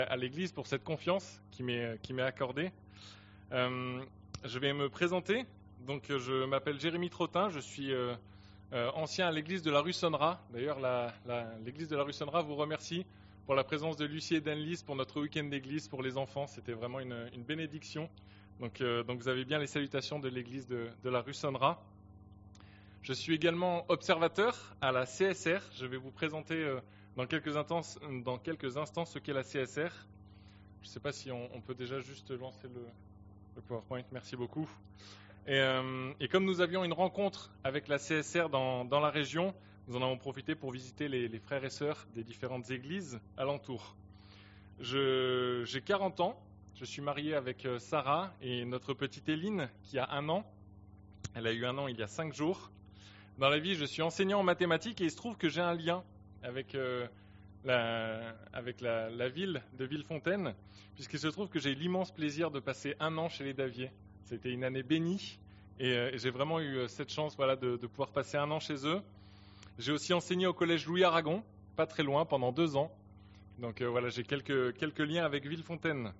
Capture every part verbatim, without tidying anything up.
à l'Église pour cette confiance qui m'est qui m'est accordée. Euh, je vais me présenter. Donc, je m'appelle Jérémy Trottin, je suis euh, euh, ancien à l'Église de la rue Sonnera. D'ailleurs, la, la, l'Église de la rue Sonnera vous remercie pour la présence de Lucie et d'Annelise pour notre week-end d'église pour les enfants. C'était vraiment une, une bénédiction. Donc, euh, donc, vous avez bien les salutations de l'Église de, de la rue Sonnera. Je suis également observateur à la C S R. Je vais vous présenter euh, dans quelques instants, dans quelques instants ce qu'est la C S R. Je ne sais pas si on, on peut déjà juste lancer le, le PowerPoint. Merci beaucoup. Et, euh, et comme nous avions une rencontre avec la C S R dans, dans la région, nous en avons profité pour visiter les, les frères et sœurs des différentes églises alentours. Je, j'ai quarante ans. Je suis marié avec Sarah et notre petite Éline qui a un an. Elle a eu un an il y a cinq jours. Dans la vie, je suis enseignant en mathématiques et il se trouve que j'ai un lien avec, euh, la, avec la, la ville de Villefontaine, puisqu'il se trouve que j'ai eu l'immense plaisir de passer un an chez les Davier. C'était une année bénie et, euh, et j'ai vraiment eu cette chance voilà, de, de pouvoir passer un an chez eux. J'ai aussi enseigné au collège Louis Aragon, pas très loin, pendant deux ans. Donc euh, voilà, j'ai quelques, quelques liens avec Villefontaine.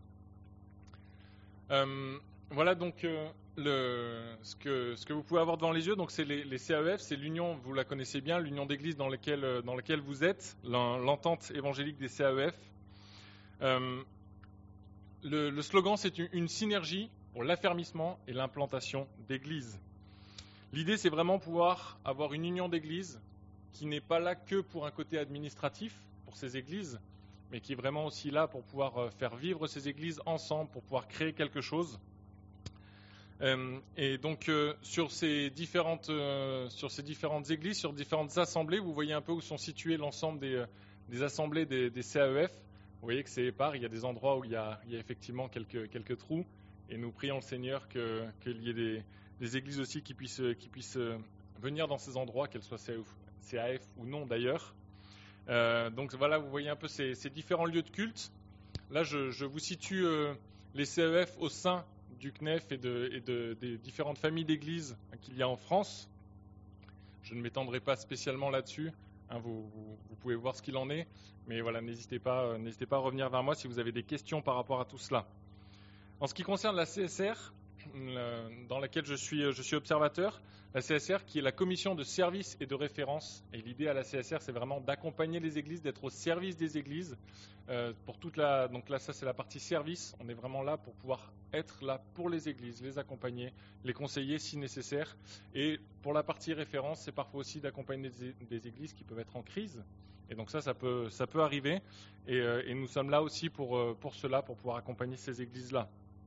Euh, voilà donc euh, le, ce, que, ce que vous pouvez avoir devant les yeux, donc c'est les, les C A E F, c'est l'union, vous la connaissez bien, l'union d'église dans laquelle, dans laquelle vous êtes, l'entente évangélique des C A E F. Euh, le, le slogan, c'est une, une synergie pour l'affermissement et l'implantation d'églises. L'idée, c'est vraiment pouvoir avoir une union d'églises qui n'est pas là que pour un côté administratif pour ces églises, mais qui est vraiment aussi là pour pouvoir faire vivre ces églises ensemble, pour pouvoir créer quelque chose. Euh, et donc euh, sur ces différentes euh, sur ces différentes églises, sur différentes assemblées, vous voyez un peu où sont situées l'ensemble des, euh, des assemblées des, des C A E F. Vous voyez que c'est épars, il y a des endroits où il y a, il y a effectivement quelques, quelques trous, et nous prions le Seigneur que, qu'il y ait des, des églises aussi qui puissent, qui puissent venir dans ces endroits, qu'elles soient C A F ou non d'ailleurs. Euh, donc voilà, vous voyez un peu ces, ces différents lieux de culte. Là, je, je vous situe euh, les C A E F au sein du C N E F et, de, et de, des différentes familles d'églises qu'il y a en France. Je ne m'étendrai pas spécialement là-dessus. Hein, vous, vous, vous pouvez voir ce qu'il en est. Mais voilà, n'hésitez pas, euh, n'hésitez pas à revenir vers moi si vous avez des questions par rapport à tout cela. En ce qui concerne la C S R, euh, dans laquelle je suis, je suis observateur, la C S R qui est la commission de service et de référence. Et l'idée à la C S R, c'est vraiment d'accompagner les églises, d'être au service des églises. Euh, pour toute la, donc là, ça c'est la partie service. On est vraiment là pour pouvoir être là pour les églises, les accompagner, les conseiller si nécessaire. Et pour la partie référence, c'est parfois aussi d'accompagner des, des églises qui peuvent être en crise. Et donc ça, ça peut, ça peut arriver. Et, euh, et nous sommes là aussi pour, euh, pour cela, pour pouvoir accompagner ces églises-là.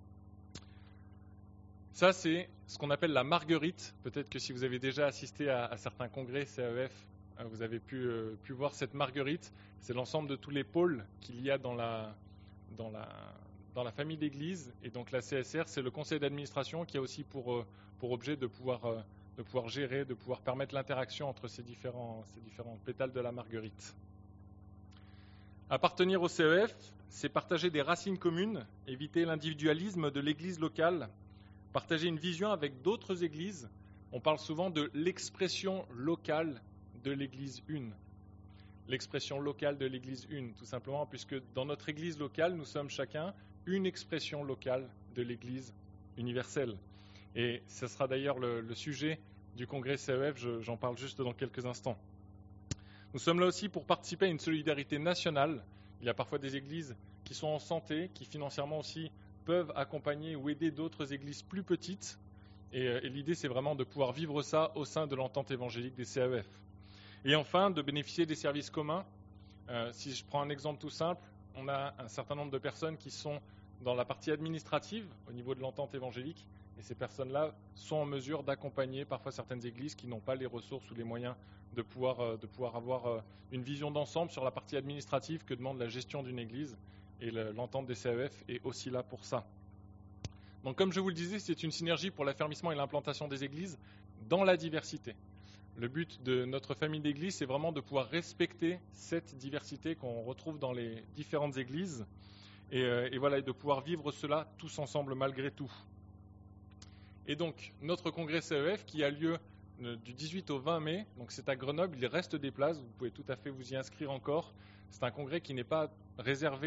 Ça, c'est ce qu'on appelle la marguerite. Peut-être que si vous avez déjà assisté à, à certains congrès C A E F, vous avez pu, euh, pu voir cette marguerite. C'est l'ensemble de tous les pôles qu'il y a dans la, dans la, dans la famille d'église. Et donc la C S R, c'est le conseil d'administration qui a aussi pour, euh, pour objet de pouvoir, euh, de pouvoir gérer, de pouvoir permettre l'interaction entre ces différents, ces différents pétales de la marguerite. Appartenir au C A E F, c'est partager des racines communes, éviter l'individualisme de l'église locale, partager une vision avec d'autres églises. On parle souvent de l'expression locale de l'église une. L'expression locale de l'église une, tout simplement, puisque dans notre église locale, nous sommes chacun une expression locale de l'église universelle. Et ce sera d'ailleurs le, le sujet du congrès C A E F, je, j'en parle juste dans quelques instants. Nous sommes là aussi pour participer à une solidarité nationale. Il y a parfois des églises qui sont en santé, qui financièrement aussi peuvent accompagner ou aider d'autres églises plus petites. Et, et l'idée, c'est vraiment de pouvoir vivre ça au sein de l'entente évangélique des C A E F. Et enfin, de bénéficier des services communs. Euh, si je prends un exemple tout simple, on a un certain nombre de personnes qui sont dans la partie administrative au niveau de l'entente évangélique. Et ces personnes-là sont en mesure d'accompagner parfois certaines églises qui n'ont pas les ressources ou les moyens de pouvoir, euh, de pouvoir avoir euh, une vision d'ensemble sur la partie administrative que demande la gestion d'une église. Et l'entente des C A E F est aussi là pour ça. Donc comme je vous le disais, c'est une synergie pour l'affermissement et l'implantation des églises dans la diversité. Le but de notre famille d'églises, c'est vraiment de pouvoir respecter cette diversité qu'on retrouve dans les différentes églises et, euh, et voilà, et de pouvoir vivre cela tous ensemble malgré tout. Et donc, notre congrès C A E F qui a lieu euh, du dix-huit au vingt mai, donc c'est à Grenoble, il reste des places, vous pouvez tout à fait vous y inscrire encore. C'est un congrès qui n'est pas réservé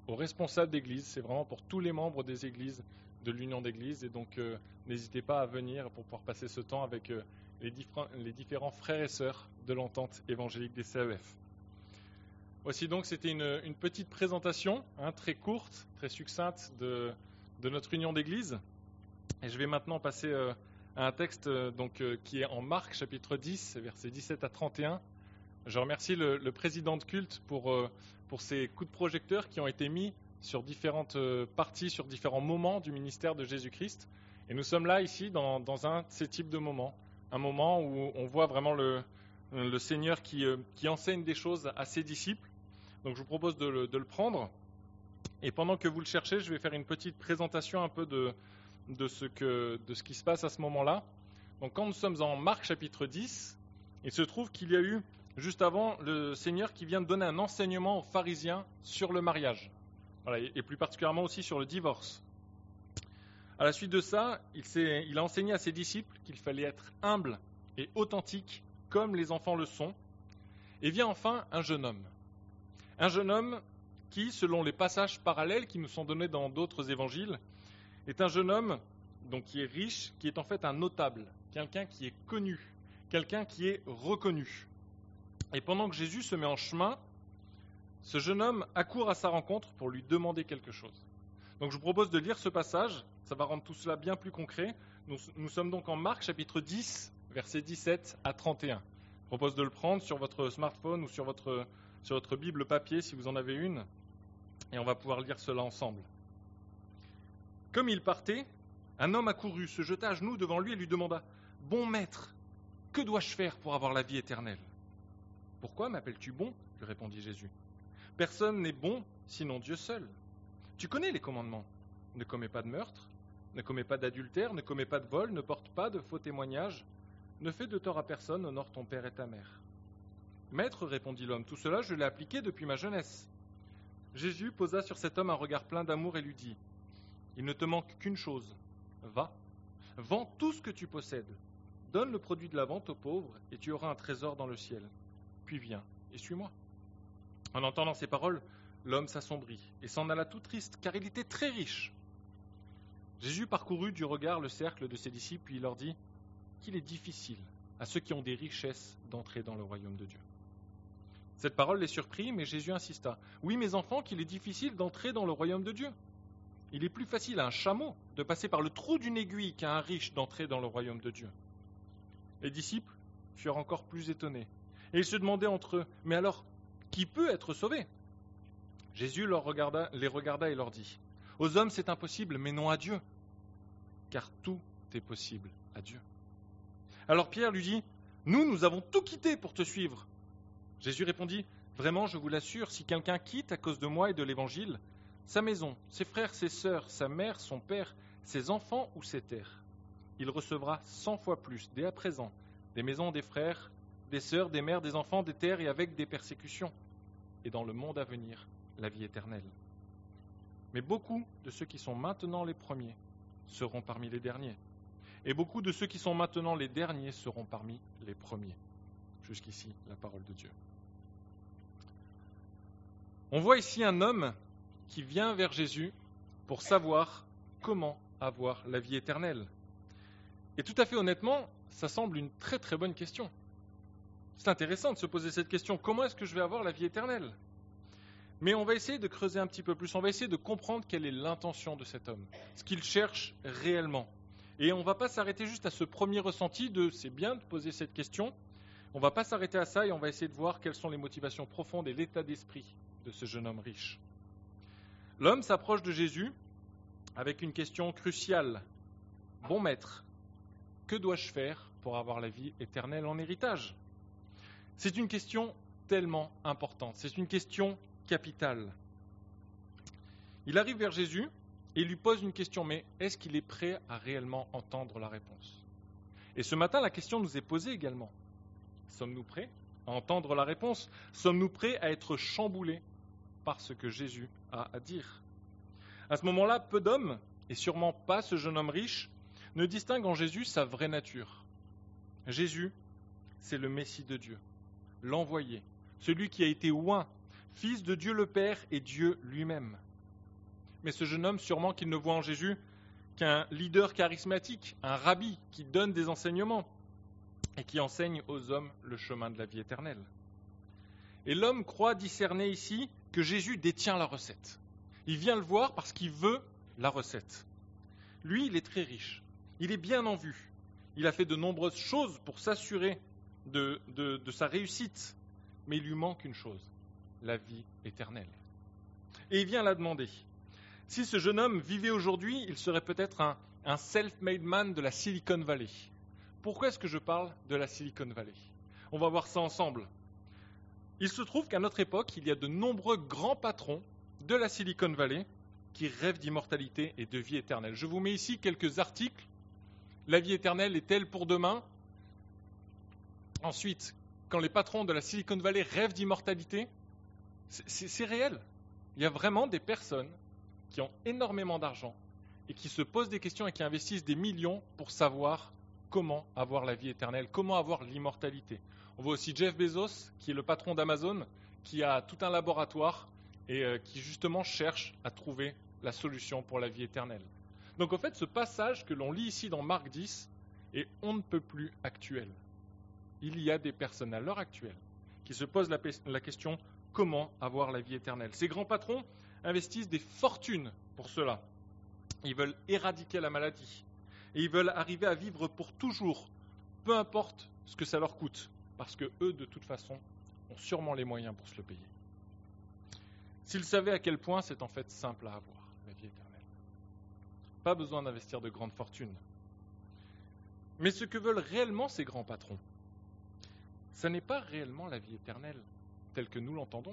aux responsables d'église, c'est vraiment pour tous les membres des églises, de l'union d'église, et donc euh, n'hésitez pas à venir pour pouvoir passer ce temps avec euh, les, diffé- les différents frères et sœurs de l'entente évangélique des C A E F. Voici donc, c'était une, une petite présentation, hein, très courte, très succincte de, de notre union d'église, et je vais maintenant passer euh, à un texte euh, donc, euh, qui est en Marc chapitre dix, versets dix-sept à trente et un. Je remercie le, le président de culte pour, euh, pour ces coups de projecteur qui ont été mis sur différentes euh, parties, sur différents moments du ministère de Jésus-Christ. Et nous sommes là, ici, dans, dans un de ces types de moments. Un moment où on voit vraiment le, le Seigneur qui, euh, qui enseigne des choses à ses disciples. Donc je vous propose de le, de le prendre. Et pendant que vous le cherchez, je vais faire une petite présentation un peu de, de, ce, que, de ce qui se passe à ce moment-là. Donc quand nous sommes en Marc chapitre dix, il se trouve qu'il y a eu juste avant le Seigneur qui vient de donner un enseignement aux pharisiens sur le mariage, voilà, et plus particulièrement aussi sur le divorce. À la suite de ça, il, s'est, il a enseigné à ses disciples qu'il fallait être humble et authentique comme les enfants le sont. Et vient enfin un jeune homme. Un jeune homme qui, selon les passages parallèles qui nous sont donnés dans d'autres évangiles, est un jeune homme donc, qui est riche, qui est en fait un notable, quelqu'un qui est connu, quelqu'un qui est reconnu. Et pendant que Jésus se met en chemin, ce jeune homme accourt à sa rencontre pour lui demander quelque chose. Donc je vous propose de lire ce passage, ça va rendre tout cela bien plus concret. Nous, nous sommes donc en Marc chapitre dix, versets dix-sept à trente et un. Je vous propose de le prendre sur votre smartphone ou sur votre, sur votre Bible papier si vous en avez une, et on va pouvoir lire cela ensemble. Comme il partait, un homme accourut, se jeta à genoux devant lui et lui demanda « Bon maître, que dois-je faire pour avoir la vie éternelle ?» « Pourquoi m'appelles-tu bon ?» lui répondit Jésus. « Personne n'est bon sinon Dieu seul. Tu connais les commandements. Ne commets pas de meurtre, ne commets pas d'adultère, ne commets pas de vol, ne porte pas de faux témoignages, ne fais de tort à personne, honore ton père et ta mère. » « Maître, répondit l'homme, tout cela je l'ai appliqué depuis ma jeunesse. » Jésus posa sur cet homme un regard plein d'amour et lui dit « Il ne te manque qu'une chose. Va, vends tout ce que tu possèdes, donne le produit de la vente aux pauvres et tu auras un trésor dans le ciel. Puis viens et suis-moi. » En entendant ces paroles, l'homme s'assombrit et s'en alla tout triste, car il était très riche. Jésus parcourut du regard le cercle de ses disciples, puis il leur dit qu'il est difficile à ceux qui ont des richesses d'entrer dans le royaume de Dieu. Cette parole les surprit, mais Jésus insista. « Oui, mes enfants, qu'il est difficile d'entrer dans le royaume de Dieu. Il est plus facile à un chameau de passer par le trou d'une aiguille qu'à un riche d'entrer dans le royaume de Dieu. » Les disciples furent encore plus étonnés. Et ils se demandaient entre eux, « Mais alors, qui peut être sauvé ?» Jésus leur regarda, les regarda et leur dit, « Aux hommes c'est impossible, mais non à Dieu, car tout est possible à Dieu. » Alors Pierre lui dit, « Nous, nous avons tout quitté pour te suivre. » Jésus répondit, « Vraiment, je vous l'assure, si quelqu'un quitte à cause de moi et de l'Évangile, sa maison, ses frères, ses sœurs, sa mère, son père, ses enfants ou ses terres, il recevra cent fois plus, dès à présent, des maisons, des frères, des sœurs, des mères, des enfants, des terres et avec des persécutions, et dans le monde à venir, la vie éternelle. Mais beaucoup de ceux qui sont maintenant les premiers seront parmi les derniers, et beaucoup de ceux qui sont maintenant les derniers seront parmi les premiers. » Jusqu'ici, la parole de Dieu. On voit ici un homme qui vient vers Jésus pour savoir comment avoir la vie éternelle. Et tout à fait honnêtement, ça semble une très très bonne question. C'est intéressant de se poser cette question, comment est-ce que je vais avoir la vie éternelle ? Mais on va essayer de creuser un petit peu plus, on va essayer de comprendre quelle est l'intention de cet homme, ce qu'il cherche réellement. Et on ne va pas s'arrêter juste à ce premier ressenti de « c'est bien de poser cette question », on ne va pas s'arrêter à ça et on va essayer de voir quelles sont les motivations profondes et l'état d'esprit de ce jeune homme riche. L'homme s'approche de Jésus avec une question cruciale. « Bon maître, que dois-je faire pour avoir la vie éternelle en héritage ?» C'est une question tellement importante, c'est une question capitale. Il arrive vers Jésus et lui pose une question, mais est-ce qu'il est prêt à réellement entendre la réponse ? Et ce matin, la question nous est posée également. Sommes-nous prêts à entendre la réponse ? Sommes-nous prêts à être chamboulés par ce que Jésus a à dire ? À ce moment-là, peu d'hommes, et sûrement pas ce jeune homme riche, ne distinguent en Jésus sa vraie nature. Jésus, c'est le Messie de Dieu, l'envoyé, celui qui a été oint, fils de Dieu le Père et Dieu lui-même. Mais ce jeune homme, sûrement qu'il ne voit en Jésus qu'un leader charismatique, un rabbi qui donne des enseignements et qui enseigne aux hommes le chemin de la vie éternelle. Et l'homme croit discerner ici que Jésus détient la recette. Il vient le voir parce qu'il veut la recette. Lui, il est très riche. Il est bien en vue. Il a fait de nombreuses choses pour s'assurer de, de, de sa réussite. Mais il lui manque une chose, la vie éternelle. Et il vient la demander. Si ce jeune homme vivait aujourd'hui, il serait peut-être un, un self-made man de la Silicon Valley. Pourquoi est-ce que je parle de la Silicon Valley ? On va voir ça ensemble. Il se trouve qu'à notre époque, il y a de nombreux grands patrons de la Silicon Valley qui rêvent d'immortalité et de vie éternelle. Je vous mets ici quelques articles. La vie éternelle est-elle pour demain ? Ensuite, quand les patrons de la Silicon Valley rêvent d'immortalité, c'est, c'est, c'est réel. Il y a vraiment des personnes qui ont énormément d'argent et qui se posent des questions et qui investissent des millions pour savoir comment avoir la vie éternelle, comment avoir l'immortalité. On voit aussi Jeff Bezos, qui est le patron d'Amazon, qui a tout un laboratoire et euh, qui justement cherche à trouver la solution pour la vie éternelle. Donc en fait, ce passage que l'on lit ici dans Marc dix est on ne peut plus actuel. Il y a des personnes à l'heure actuelle qui se posent la, la question comment avoir la vie éternelle. Ces grands patrons investissent des fortunes pour cela. Ils veulent éradiquer la maladie et ils veulent arriver à vivre pour toujours, peu importe ce que ça leur coûte, parce que eux, de toute façon, ont sûrement les moyens pour se le payer. S'ils savaient à quel point c'est en fait simple à avoir, la vie éternelle. Pas besoin d'investir de grandes fortunes. Mais ce que veulent réellement ces grands patrons, ce n'est pas réellement la vie éternelle telle que nous l'entendons.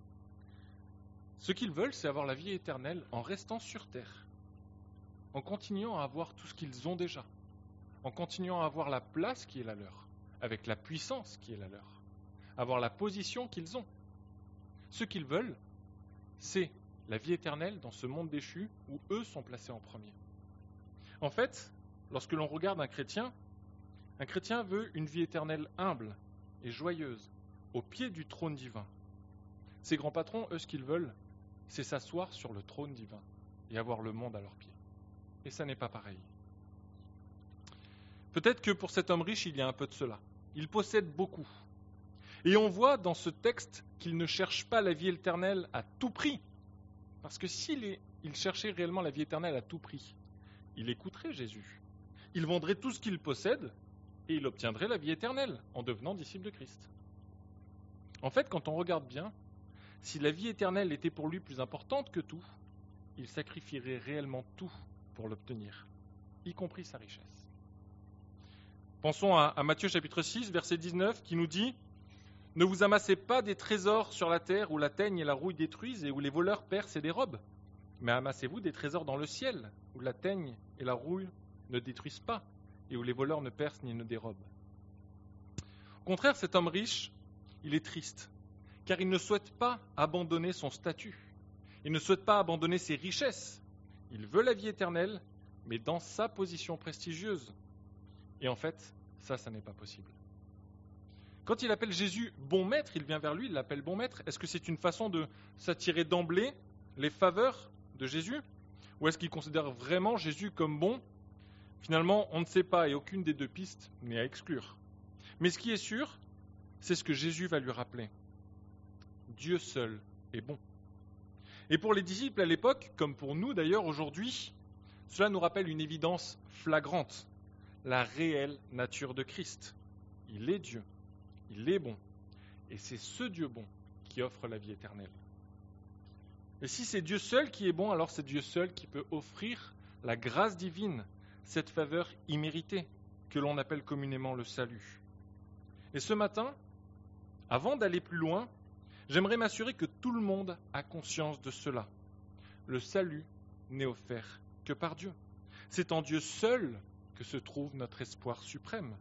Ce qu'ils veulent, c'est avoir la vie éternelle en restant sur terre, en continuant à avoir tout ce qu'ils ont déjà, en continuant à avoir la place qui est la leur, avec la puissance qui est la leur, avoir la position qu'ils ont. Ce qu'ils veulent, c'est la vie éternelle dans ce monde déchu où eux sont placés en premier. En fait, lorsque l'on regarde un chrétien, un chrétien veut une vie éternelle humble et joyeuse, au pied du trône divin. Ces grands patrons, eux, ce qu'ils veulent, c'est s'asseoir sur le trône divin et avoir le monde à leurs pieds. Et ça n'est pas pareil. Peut-être que pour cet homme riche, il y a un peu de cela. Il possède beaucoup. Et on voit dans ce texte qu'il ne cherche pas la vie éternelle à tout prix. Parce que s'il est, il cherchait réellement la vie éternelle à tout prix, il écouterait Jésus. Il vendrait tout ce qu'il possède et il obtiendrait la vie éternelle en devenant disciple de Christ. En fait, quand on regarde bien, si la vie éternelle était pour lui plus importante que tout, il sacrifierait réellement tout pour l'obtenir, y compris sa richesse. Pensons à, à Matthieu chapitre six, verset dix-neuf, qui nous dit « Ne vous amassez pas des trésors sur la terre où la teigne et la rouille détruisent et où les voleurs percent et dérobent, mais amassez-vous des trésors dans le ciel où la teigne et la rouille ne détruisent pas et où les voleurs ne percent ni ne dérobent. » Au contraire, cet homme riche, il est triste, car il ne souhaite pas abandonner son statut. Il ne souhaite pas abandonner ses richesses. Il veut la vie éternelle, mais dans sa position prestigieuse. Et en fait, ça, ça n'est pas possible. Quand il appelle Jésus bon maître, il vient vers lui, il l'appelle bon maître. Est-ce que c'est une façon de s'attirer d'emblée les faveurs de Jésus ? Ou est-ce qu'il considère vraiment Jésus comme bon ? Finalement, on ne sait pas et aucune des deux pistes n'est à exclure. Mais ce qui est sûr, c'est ce que Jésus va lui rappeler. Dieu seul est bon. Et pour les disciples à l'époque, comme pour nous d'ailleurs aujourd'hui, cela nous rappelle une évidence flagrante, la réelle nature de Christ. Il est Dieu, il est bon, et c'est ce Dieu bon qui offre la vie éternelle. Et si c'est Dieu seul qui est bon, alors c'est Dieu seul qui peut offrir la grâce divine, cette faveur imméritée que l'on appelle communément le salut. Et ce matin, avant d'aller plus loin, j'aimerais m'assurer que tout le monde a conscience de cela. Le salut n'est offert que par Dieu. C'est en Dieu seul que se trouve notre espoir suprême.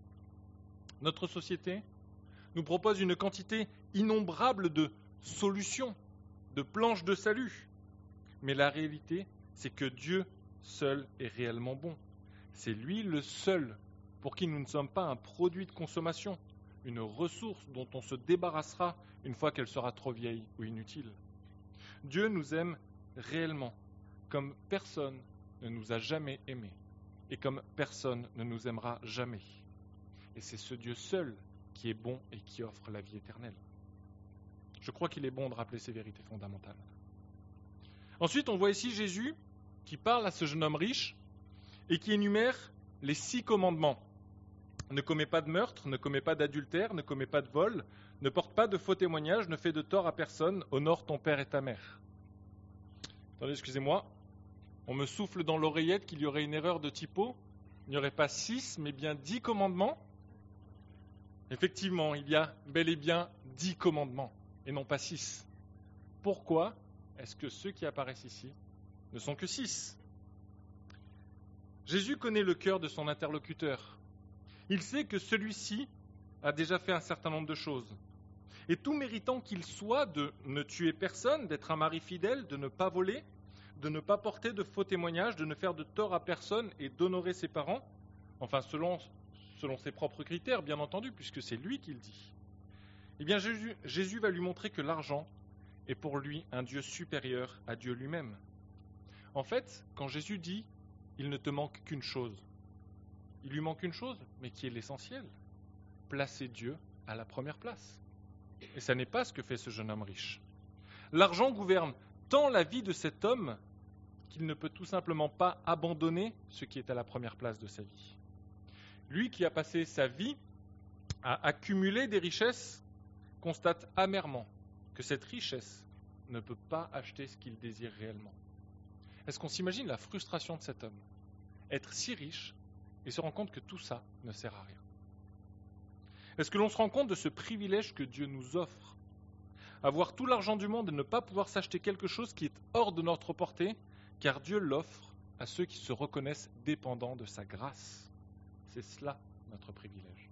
Notre société nous propose une quantité innombrable de solutions, de planches de salut. Mais la réalité, c'est que Dieu seul est réellement bon. C'est lui le seul pour qui nous ne sommes pas un produit de consommation, une ressource dont on se débarrassera une fois qu'elle sera trop vieille ou inutile. Dieu nous aime réellement comme personne ne nous a jamais aimés et comme personne ne nous aimera jamais. Et c'est ce Dieu seul qui est bon et qui offre la vie éternelle. Je crois qu'il est bon de rappeler ces vérités fondamentales. Ensuite, on voit ici Jésus qui parle à ce jeune homme riche et qui énumère les six commandements. Ne commets pas de meurtre, ne commets pas d'adultère, ne commets pas de vol, ne porte pas de faux témoignages, ne fais de tort à personne, honore ton père et ta mère. Attendez, excusez-moi, on me souffle dans l'oreillette qu'il y aurait une erreur de typo. Il n'y aurait pas six, mais bien dix commandements. Effectivement, il y a bel et bien dix commandements, et non pas six. Pourquoi est-ce que ceux qui apparaissent ici ne sont que six ? Jésus connaît le cœur de son interlocuteur. Il sait que celui-ci a déjà fait un certain nombre de choses. Et tout méritant qu'il soit de ne tuer personne, d'être un mari fidèle, de ne pas voler, de ne pas porter de faux témoignages, de ne faire de tort à personne et d'honorer ses parents, enfin selon, selon ses propres critères, bien entendu, puisque c'est lui qui le dit. Eh bien, Jésus, Jésus va lui montrer que l'argent est pour lui un Dieu supérieur à Dieu lui-même. En fait, quand Jésus dit « il ne te manque qu'une chose », il lui manque une chose, mais qui est l'essentiel, placer Dieu à la première place. Et ça n'est pas ce que fait ce jeune homme riche. L'argent gouverne tant la vie de cet homme qu'il ne peut tout simplement pas abandonner ce qui est à la première place de sa vie. Lui qui a passé sa vie à accumuler des richesses constate amèrement que cette richesse ne peut pas acheter ce qu'il désire réellement. Est-ce qu'on s'imagine la frustration de cet homme ? Être si riche et se rendre compte que tout ça ne sert à rien. Est-ce que l'on se rend compte de ce privilège que Dieu nous offre ? Avoir tout l'argent du monde et ne pas pouvoir s'acheter quelque chose qui est hors de notre portée, car Dieu l'offre à ceux qui se reconnaissent dépendants de sa grâce. C'est cela notre privilège.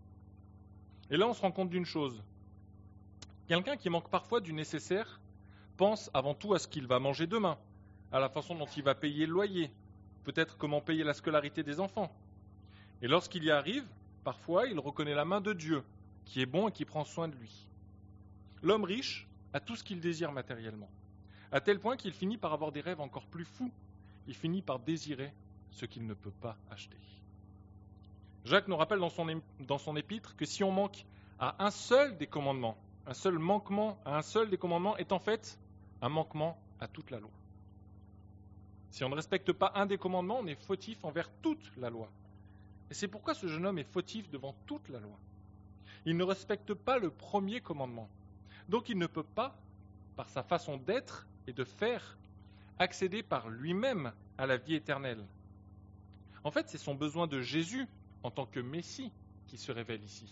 Et là, on se rend compte d'une chose. Quelqu'un qui manque parfois du nécessaire pense avant tout à ce qu'il va manger demain, à la façon dont il va payer le loyer, peut-être comment payer la scolarité des enfants. Et lorsqu'il y arrive, parfois, il reconnaît la main de Dieu, qui est bon et qui prend soin de lui. L'homme riche a tout ce qu'il désire matériellement, à tel point qu'il finit par avoir des rêves encore plus fous. Il finit par désirer ce qu'il ne peut pas acheter. Jacques nous rappelle dans son, é- dans son épître que si on manque à un seul des commandements, un seul manquement à un seul des commandements est en fait un manquement à toute la loi. Si on ne respecte pas un des commandements, on est fautif envers toute la loi. Et c'est pourquoi ce jeune homme est fautif devant toute la loi. Il ne respecte pas le premier commandement. Donc il ne peut pas, par sa façon d'être et de faire, accéder par lui-même à la vie éternelle. En fait, c'est son besoin de Jésus en tant que Messie qui se révèle ici.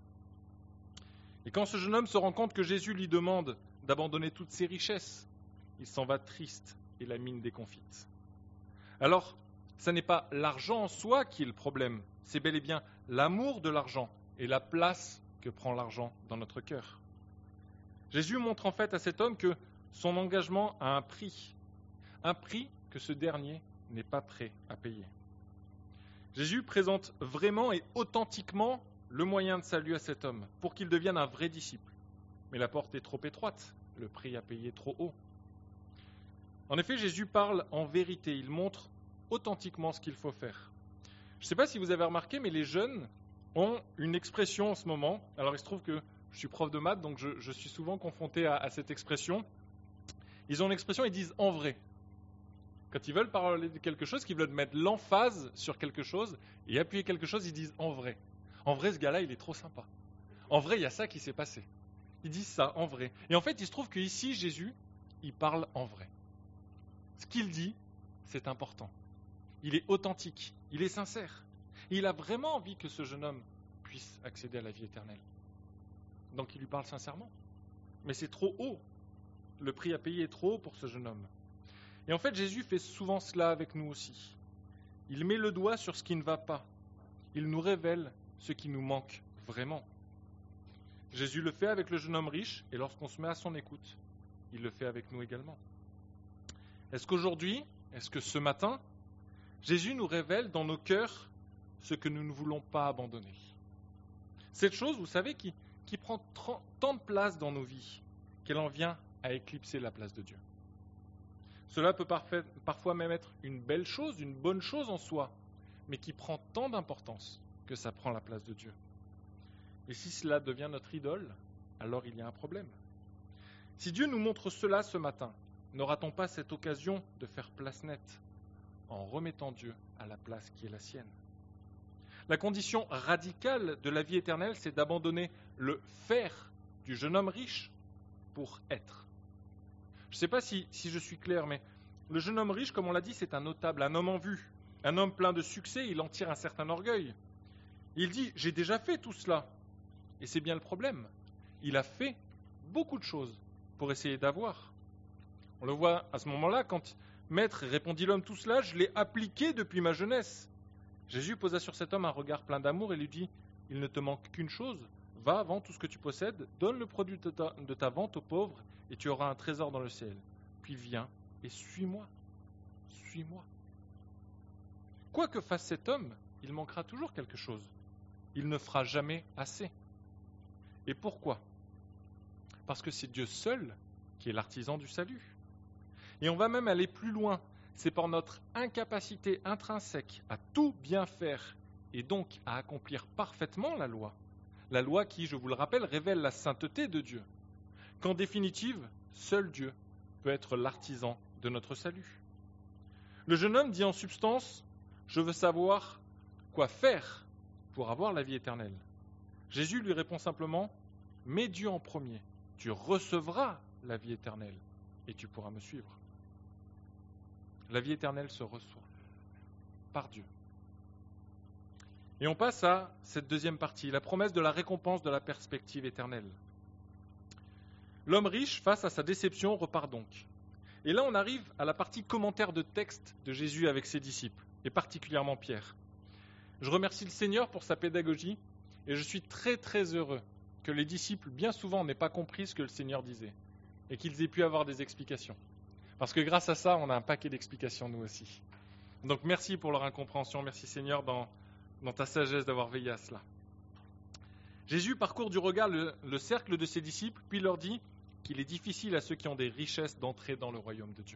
Et quand ce jeune homme se rend compte que Jésus lui demande d'abandonner toutes ses richesses, il s'en va triste et la mine déconfite. Alors, ce n'est pas l'argent en soi qui est le problème, c'est bel et bien l'amour de l'argent et la place que prend l'argent dans notre cœur. Jésus montre en fait à cet homme que son engagement a un prix, un prix que ce dernier n'est pas prêt à payer. Jésus présente vraiment et authentiquement le moyen de salut à cet homme pour qu'il devienne un vrai disciple. Mais la porte est trop étroite, le prix à payer trop haut. En effet, Jésus parle en vérité, il montre authentiquement ce qu'il faut faire. Je ne sais pas si vous avez remarqué, mais les jeunes ont une expression en ce moment. Alors il se trouve que je suis prof de maths, donc je, je suis souvent confronté à, à cette expression. Ils ont une expression, ils disent « en vrai ». Quand ils veulent parler de quelque chose, qu'ils veulent mettre l'emphase sur quelque chose et appuyer quelque chose, ils disent « en vrai ». En vrai, ce gars-là, il est trop sympa. En vrai, il y a ça qui s'est passé. Ils disent ça, en vrai. Et en fait, il se trouve qu'ici, Jésus, il parle en vrai. Ce qu'il dit, c'est important. Il est authentique, il est sincère. Et il a vraiment envie que ce jeune homme puisse accéder à la vie éternelle. Donc il lui parle sincèrement. Mais c'est trop haut. Le prix à payer est trop haut pour ce jeune homme. Et en fait, Jésus fait souvent cela avec nous aussi. Il met le doigt sur ce qui ne va pas. Il nous révèle ce qui nous manque vraiment. Jésus le fait avec le jeune homme riche, et lorsqu'on se met à son écoute, il le fait avec nous également. Est-ce qu'aujourd'hui, est-ce que ce matin, Jésus nous révèle dans nos cœurs ce que nous ne voulons pas abandonner ? Cette chose, vous savez, qui, qui prend tant de place dans nos vies, qu'elle en vient à éclipser la place de Dieu. Cela peut parfait, parfois même être une belle chose, une bonne chose en soi, mais qui prend tant d'importance que ça prend la place de Dieu. Et si cela devient notre idole, alors il y a un problème. Si Dieu nous montre cela ce matin, n'aura-t-on pas cette occasion de faire place nette en remettant Dieu à la place qui est la sienne? La condition radicale de la vie éternelle, c'est d'abandonner le faire du jeune homme riche pour être. Je ne sais pas si, si je suis clair, mais le jeune homme riche, comme on l'a dit, c'est un notable, un homme en vue, un homme plein de succès, il en tire un certain orgueil. Il dit, j'ai déjà fait tout cela. Et c'est bien le problème. Il a fait beaucoup de choses pour essayer d'avoir. On le voit à ce moment-là, quand Maître, répondit l'homme, tout cela, je l'ai appliqué depuis ma jeunesse. Jésus posa sur cet homme un regard plein d'amour et lui dit, il ne te manque qu'une chose, va, vends tout ce que tu possèdes, donne le produit de ta, de ta vente aux pauvres et tu auras un trésor dans le ciel. Puis viens et suis-moi. Suis-moi. Quoi que fasse cet homme, il manquera toujours quelque chose. Il ne fera jamais assez. Et pourquoi ? Parce que c'est Dieu seul qui est l'artisan du salut. Et on va même aller plus loin. C'est par notre incapacité intrinsèque à tout bien faire et donc à accomplir parfaitement la loi. La loi qui, je vous le rappelle, révèle la sainteté de Dieu. Qu'en définitive, seul Dieu peut être l'artisan de notre salut. Le jeune homme dit en substance, je veux savoir quoi faire pour avoir la vie éternelle. Jésus lui répond simplement, mets Dieu en premier, tu recevras la vie éternelle et tu pourras me suivre. La vie éternelle se reçoit par Dieu. Et on passe à cette deuxième partie, la promesse de la récompense de la perspective éternelle. L'homme riche, face à sa déception, repart donc. Et là, on arrive à la partie commentaire de texte de Jésus avec ses disciples, et particulièrement Pierre. Je remercie le Seigneur pour sa pédagogie, et je suis très très heureux que les disciples, bien souvent, n'aient pas compris ce que le Seigneur disait, et qu'ils aient pu avoir des explications. Parce que grâce à ça, on a un paquet d'explications, nous aussi. Donc merci pour leur incompréhension, merci Seigneur, dans, dans ta sagesse d'avoir veillé à cela. Jésus parcourt du regard le, le cercle de ses disciples, puis leur dit qu'il est difficile à ceux qui ont des richesses d'entrer dans le royaume de Dieu.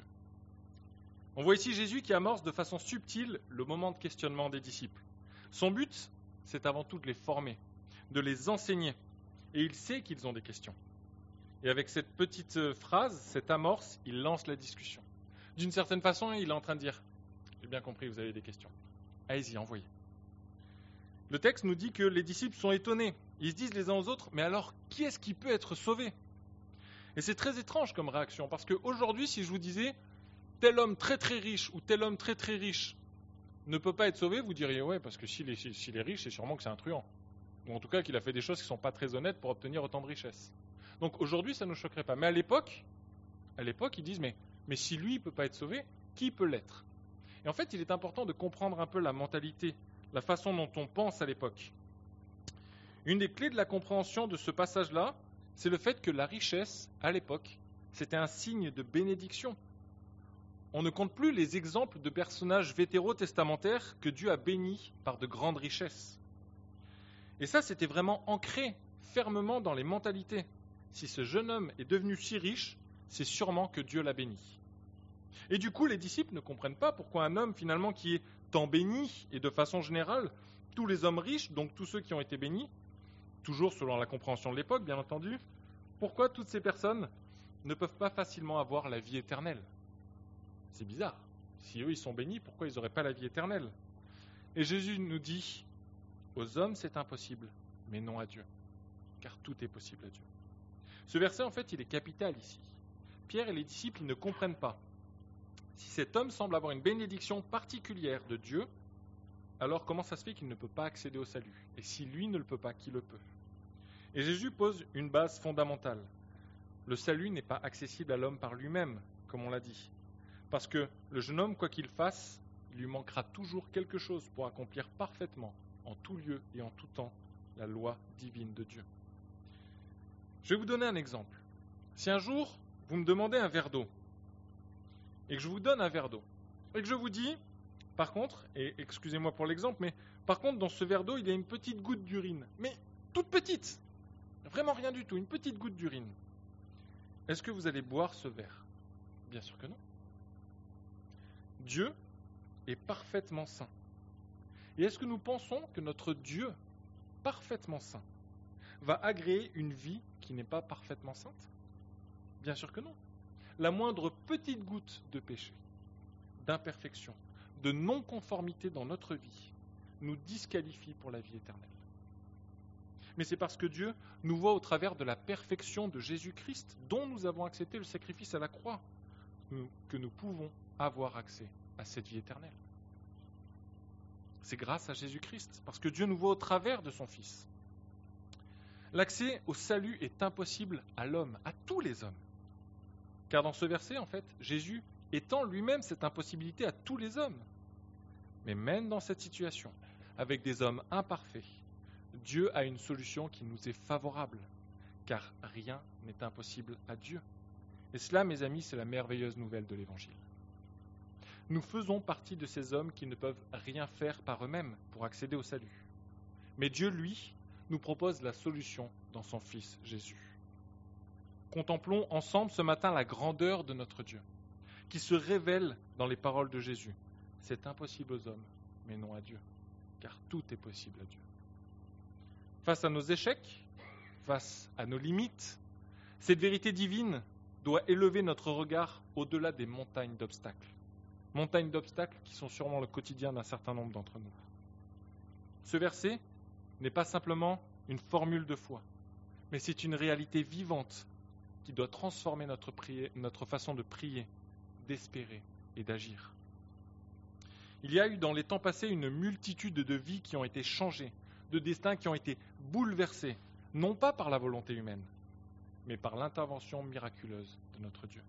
On voit ici Jésus qui amorce de façon subtile le moment de questionnement des disciples. Son but, c'est avant tout de les former, de les enseigner, et il sait qu'ils ont des questions. Et avec cette petite phrase, cette amorce, il lance la discussion. D'une certaine façon, il est en train de dire « J'ai bien compris, vous avez des questions. Allez-y, envoyez. » Le texte nous dit que les disciples sont étonnés. Ils se disent les uns aux autres « Mais alors, qui est-ce qui peut être sauvé ?» Et c'est très étrange comme réaction, parce qu'aujourd'hui, si je vous disais « Tel homme très très riche ou tel homme très très riche ne peut pas être sauvé », vous diriez « Ouais, parce que s'il est, s'il est riche, c'est sûrement que c'est un truand. » Ou en tout cas qu'il a fait des choses qui ne sont pas très honnêtes pour obtenir autant de richesses. Donc aujourd'hui, ça ne nous choquerait pas. Mais à l'époque, à l'époque, ils disent, mais, mais si lui ne peut pas être sauvé, qui peut l'être ? Et en fait, il est important de comprendre un peu la mentalité, la façon dont on pense à l'époque. Une des clés de la compréhension de ce passage-là, c'est le fait que la richesse, à l'époque, c'était un signe de bénédiction. On ne compte plus les exemples de personnages vétérotestamentaires que Dieu a bénis par de grandes richesses. Et ça, c'était vraiment ancré fermement dans les mentalités. Si ce jeune homme est devenu si riche, c'est sûrement que Dieu l'a béni. Et du coup, les disciples ne comprennent pas pourquoi un homme finalement qui est tant béni, et de façon générale, tous les hommes riches, donc tous ceux qui ont été bénis, toujours selon la compréhension de l'époque, bien entendu, pourquoi toutes ces personnes ne peuvent pas facilement avoir la vie éternelle ? C'est bizarre. Si eux, ils sont bénis, pourquoi ils n'auraient pas la vie éternelle ? Et Jésus nous dit, aux hommes, c'est impossible, mais non à Dieu, car tout est possible à Dieu. Ce verset, en fait, il est capital ici. Pierre et les disciples, ils ne comprennent pas. Si cet homme semble avoir une bénédiction particulière de Dieu, alors comment ça se fait qu'il ne peut pas accéder au salut ? Et si lui ne le peut pas, qui le peut ? Et Jésus pose une base fondamentale. Le salut n'est pas accessible à l'homme par lui-même, comme on l'a dit. Parce que le jeune homme, quoi qu'il fasse, il lui manquera toujours quelque chose pour accomplir parfaitement, en tout lieu et en tout temps, la loi divine de Dieu. Je vais vous donner un exemple. Si un jour, vous me demandez un verre d'eau, et que je vous donne un verre d'eau, et que je vous dis, par contre, et excusez-moi pour l'exemple, mais par contre, dans ce verre d'eau, il y a une petite goutte d'urine, mais toute petite, vraiment rien du tout, une petite goutte d'urine. Est-ce que vous allez boire ce verre ? Bien sûr que non. Dieu est parfaitement saint. Et est-ce que nous pensons que notre Dieu, parfaitement saint, va agréer une vie qui n'est pas parfaitement sainte? Bien sûr que non. La moindre petite goutte de péché, d'imperfection, de non-conformité dans notre vie nous disqualifie pour la vie éternelle. Mais c'est parce que Dieu nous voit au travers de la perfection de Jésus-Christ, dont nous avons accepté le sacrifice à la croix, que nous pouvons avoir accès à cette vie éternelle. C'est grâce à Jésus-Christ, parce que Dieu nous voit au travers de son Fils. L'accès au salut est impossible à l'homme, à tous les hommes. Car dans ce verset, en fait, Jésus étend lui-même cette impossibilité à tous les hommes. Mais même dans cette situation, avec des hommes imparfaits, Dieu a une solution qui nous est favorable, car rien n'est impossible à Dieu. Et cela, mes amis, c'est la merveilleuse nouvelle de l'Évangile. Nous faisons partie de ces hommes qui ne peuvent rien faire par eux-mêmes pour accéder au salut. Mais Dieu, lui, nous propose la solution dans son Fils Jésus. Contemplons ensemble ce matin la grandeur de notre Dieu, qui se révèle dans les paroles de Jésus. C'est impossible aux hommes, mais non à Dieu, car tout est possible à Dieu. Face à nos échecs, face à nos limites, cette vérité divine doit élever notre regard au-delà des montagnes d'obstacles. Montagnes d'obstacles qui sont sûrement le quotidien d'un certain nombre d'entre nous. Ce verset n'est pas simplement une formule de foi, mais c'est une réalité vivante qui doit transformer notre, prier, notre façon de prier, d'espérer et d'agir. Il y a eu dans les temps passés une multitude de vies qui ont été changées, de destins qui ont été bouleversés, non pas par la volonté humaine, mais par l'intervention miraculeuse de notre Dieu.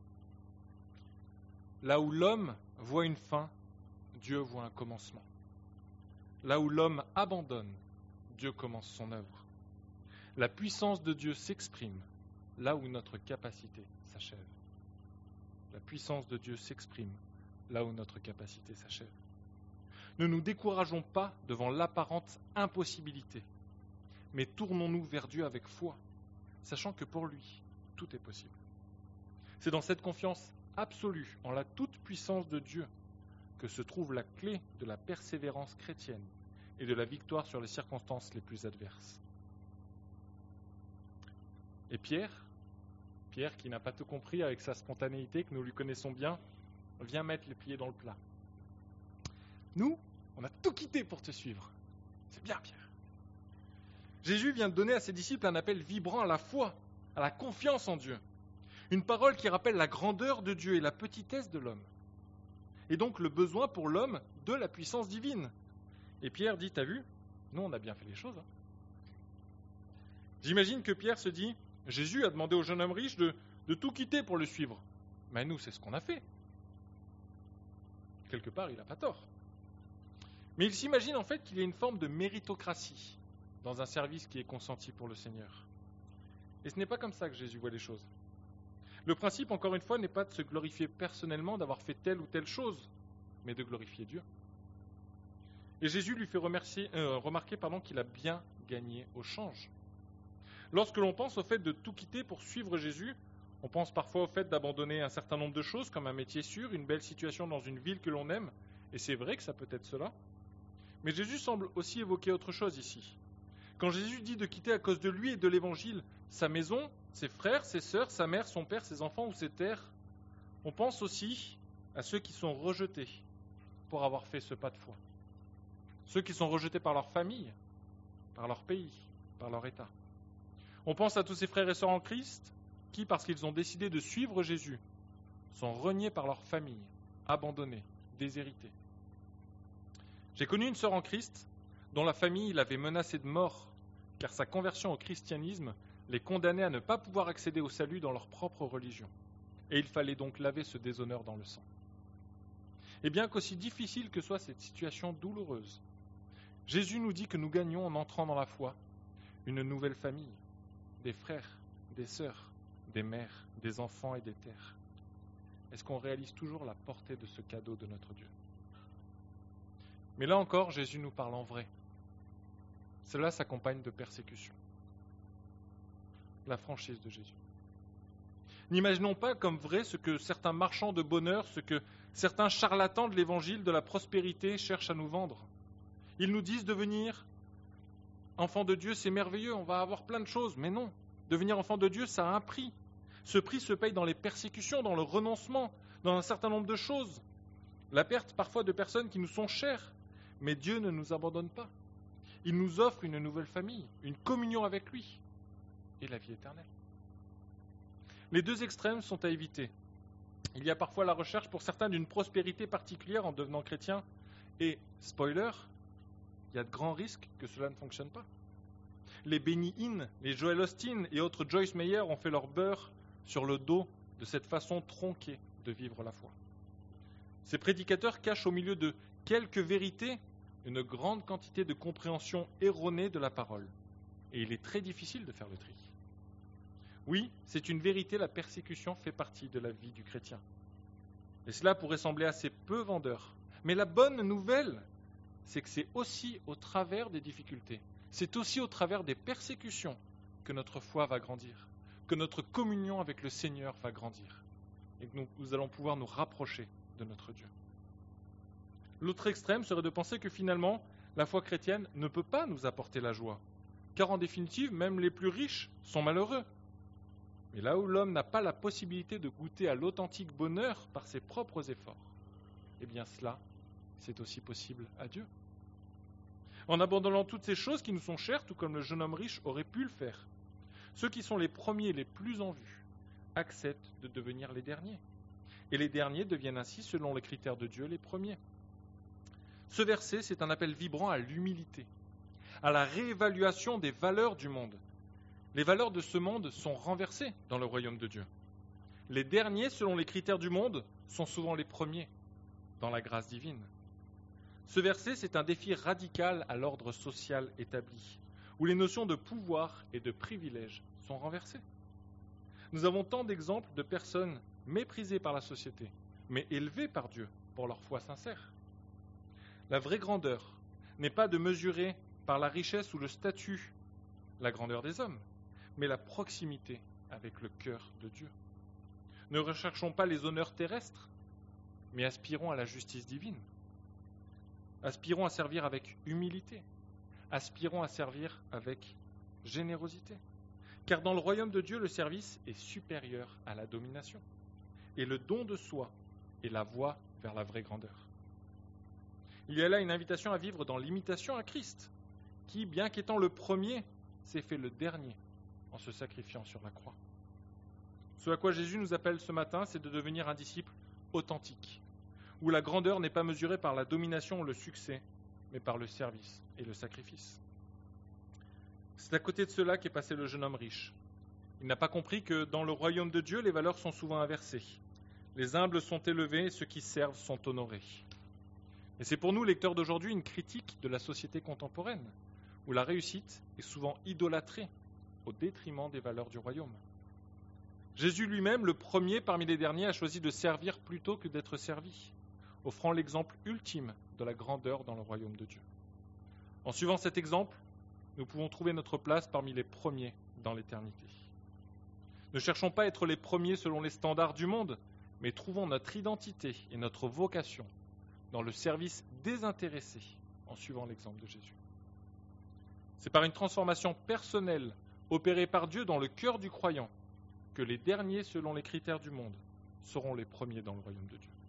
Là où l'homme voit une fin, Dieu voit un commencement. Là où l'homme abandonne, Dieu commence son œuvre. La puissance de Dieu s'exprime là où notre capacité s'achève. La puissance de Dieu s'exprime là où notre capacité s'achève. Ne nous décourageons pas devant l'apparente impossibilité, mais tournons-nous vers Dieu avec foi, sachant que pour lui, tout est possible. C'est dans cette confiance absolue en la toute-puissance de Dieu que se trouve la clé de la persévérance chrétienne et de la victoire sur les circonstances les plus adverses. Et Pierre, Pierre qui n'a pas tout compris avec sa spontanéité que nous lui connaissons bien, vient mettre les pieds dans le plat. Nous, on a tout quitté pour te suivre. C'est bien, Pierre. Jésus vient de donner à ses disciples un appel vibrant à la foi, à la confiance en Dieu. Une parole qui rappelle la grandeur de Dieu et la petitesse de l'homme. Et donc le besoin pour l'homme de la puissance divine. Et Pierre dit, t'as vu, nous on a bien fait les choses. Hein. J'imagine que Pierre se dit, Jésus a demandé au jeune homme riche de, de tout quitter pour le suivre. Mais nous, c'est ce qu'on a fait. Quelque part, il n'a pas tort. Mais il s'imagine en fait qu'il y a une forme de méritocratie dans un service qui est consenti pour le Seigneur. Et ce n'est pas comme ça que Jésus voit les choses. Le principe, encore une fois, n'est pas de se glorifier personnellement d'avoir fait telle ou telle chose, mais de glorifier Dieu. Et Jésus lui fait remercier, euh, remarquer pardon, qu'il a bien gagné au change. Lorsque l'on pense au fait de tout quitter pour suivre Jésus, on pense parfois au fait d'abandonner un certain nombre de choses, comme un métier sûr, une belle situation dans une ville que l'on aime, et c'est vrai que ça peut être cela. Mais Jésus semble aussi évoquer autre chose ici. Quand Jésus dit de quitter à cause de lui et de l'Évangile sa maison, ses frères, ses sœurs, sa mère, son père, ses enfants ou ses terres, on pense aussi à ceux qui sont rejetés pour avoir fait ce pas de foi. Ceux qui sont rejetés par leur famille, par leur pays, par leur État. On pense à tous ces frères et sœurs en Christ qui, parce qu'ils ont décidé de suivre Jésus, sont reniés par leur famille, abandonnés, déshérités. J'ai connu une sœur en Christ dont la famille l'avait menacée de mort car sa conversion au christianisme les condamnait à ne pas pouvoir accéder au salut dans leur propre religion. Et il fallait donc laver ce déshonneur dans le sang. Et bien qu'aussi difficile que soit cette situation douloureuse, Jésus nous dit que nous gagnons en entrant dans la foi une nouvelle famille, des frères, des sœurs, des mères, des enfants et des terres. Est-ce qu'on réalise toujours la portée de ce cadeau de notre Dieu ? Mais là encore, Jésus nous parle en vrai. Cela s'accompagne de persécution. La franchise de Jésus. N'imaginons pas comme vrai ce que certains marchands de bonheur, ce que Certains charlatans de l'évangile de la prospérité cherchent à nous vendre. Ils nous disent devenir enfant de Dieu, c'est merveilleux, on va avoir plein de choses. Mais non, devenir enfant de Dieu, ça a un prix. Ce prix se paye dans les persécutions, dans le renoncement, dans un certain nombre de choses. La perte parfois de personnes qui nous sont chères. Mais Dieu ne nous abandonne pas. Il nous offre une nouvelle famille, une communion avec lui et la vie éternelle. Les deux extrêmes sont à éviter. Il y a parfois la recherche pour certains d'une prospérité particulière en devenant chrétien. Et, spoiler, il y a de grands risques que cela ne fonctionne pas. Les Benny Hinn, les Joel Osteen et autres Joyce Meyer ont fait leur beurre sur le dos de cette façon tronquée de vivre la foi. Ces prédicateurs cachent au milieu de quelques vérités une grande quantité de compréhension erronée de la parole. Et il est très difficile de faire le tri. Oui, c'est une vérité, la persécution fait partie de la vie du chrétien. Et cela pourrait sembler assez peu vendeur. Mais la bonne nouvelle, c'est que c'est aussi au travers des difficultés, c'est aussi au travers des persécutions que notre foi va grandir, que notre communion avec le Seigneur va grandir, et que nous, nous allons pouvoir nous rapprocher de notre Dieu. L'autre extrême serait de penser que finalement, la foi chrétienne ne peut pas nous apporter la joie, car en définitive, même les plus riches sont malheureux. Mais là où l'homme n'a pas la possibilité de goûter à l'authentique bonheur par ses propres efforts, eh bien cela, c'est aussi possible à Dieu. En abandonnant toutes ces choses qui nous sont chères, tout comme le jeune homme riche aurait pu le faire, ceux qui sont les premiers, les plus en vue, acceptent de devenir les derniers. Et les derniers deviennent ainsi, selon les critères de Dieu, les premiers. Ce verset, c'est un appel vibrant à l'humilité, à la réévaluation des valeurs du monde. Les valeurs de ce monde sont renversées dans le royaume de Dieu. Les derniers, selon les critères du monde, sont souvent les premiers dans la grâce divine. Ce verset, c'est un défi radical à l'ordre social établi, où les notions de pouvoir et de privilège sont renversées. Nous avons tant d'exemples de personnes méprisées par la société, mais élevées par Dieu pour leur foi sincère. La vraie grandeur n'est pas de mesurer par la richesse ou le statut la grandeur des hommes, mais la proximité avec le cœur de Dieu. Ne recherchons pas les honneurs terrestres, mais aspirons à la justice divine. Aspirons à servir avec humilité. Aspirons à servir avec générosité. Car dans le royaume de Dieu, le service est supérieur à la domination. Et le don de soi est la voie vers la vraie grandeur. Il y a là une invitation à vivre dans l'imitation à Christ, qui, bien qu'étant le premier, s'est fait le dernier en se sacrifiant sur la croix. Ce à quoi Jésus nous appelle ce matin, c'est de devenir un disciple authentique, où la grandeur n'est pas mesurée par la domination ou le succès, mais par le service et le sacrifice. C'est à côté de cela qu'est passé le jeune homme riche. Il n'a pas compris que dans le royaume de Dieu, les valeurs sont souvent inversées. Les humbles sont élevés et ceux qui servent sont honorés. Et c'est pour nous, lecteurs d'aujourd'hui, une critique de la société contemporaine, où la réussite est souvent idolâtrée au détriment des valeurs du royaume. Jésus lui-même, le premier parmi les derniers, a choisi de servir plutôt que d'être servi, offrant l'exemple ultime de la grandeur dans le royaume de Dieu. En suivant cet exemple, nous pouvons trouver notre place parmi les premiers dans l'éternité. Ne cherchons pas à être les premiers selon les standards du monde, mais trouvons notre identité et notre vocation dans le service désintéressé en suivant l'exemple de Jésus. C'est par une transformation personnelle opérée par Dieu dans le cœur du croyant que les derniers, selon les critères du monde, seront les premiers dans le royaume de Dieu.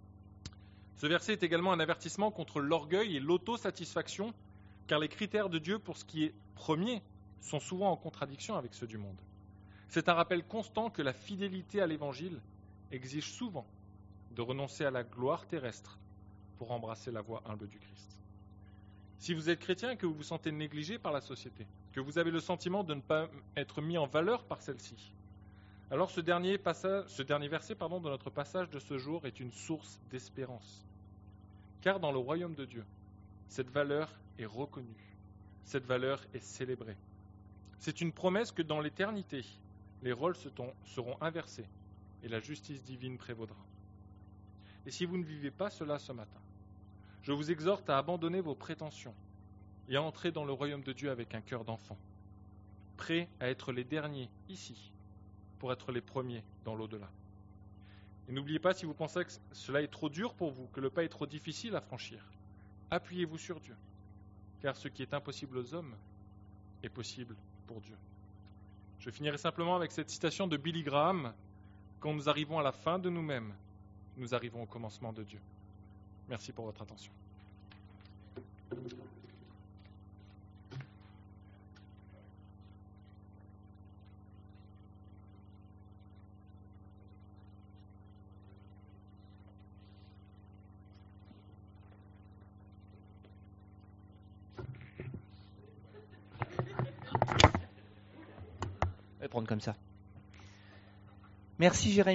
Ce verset est également un avertissement contre l'orgueil et l'autosatisfaction, car les critères de Dieu pour ce qui est premier sont souvent en contradiction avec ceux du monde. C'est un rappel constant que la fidélité à l'Évangile exige souvent de renoncer à la gloire terrestre pour embrasser la voie humble du Christ. Si vous êtes chrétien et que vous vous sentez négligé par la société, que vous avez le sentiment de ne pas être mis en valeur par celle-ci, alors ce dernier, passage, ce dernier verset pardon, de notre passage de ce jour est une source d'espérance. Car dans le royaume de Dieu, cette valeur est reconnue, cette valeur est célébrée. C'est une promesse que dans l'éternité, les rôles seront inversés et la justice divine prévaudra. Et si vous ne vivez pas cela ce matin, je vous exhorte à abandonner vos prétentions et à entrer dans le royaume de Dieu avec un cœur d'enfant, prêt à être les derniers ici pour être les premiers dans l'au-delà. Et n'oubliez pas, si vous pensez que cela est trop dur pour vous, que le pas est trop difficile à franchir, appuyez-vous sur Dieu, car ce qui est impossible aux hommes est possible pour Dieu. Je finirai simplement avec cette citation de Billy Graham. Quand nous arrivons à la fin de nous-mêmes, nous arrivons au commencement de Dieu. Merci pour votre attention. Je vais prendre comme ça. Merci Jérémy.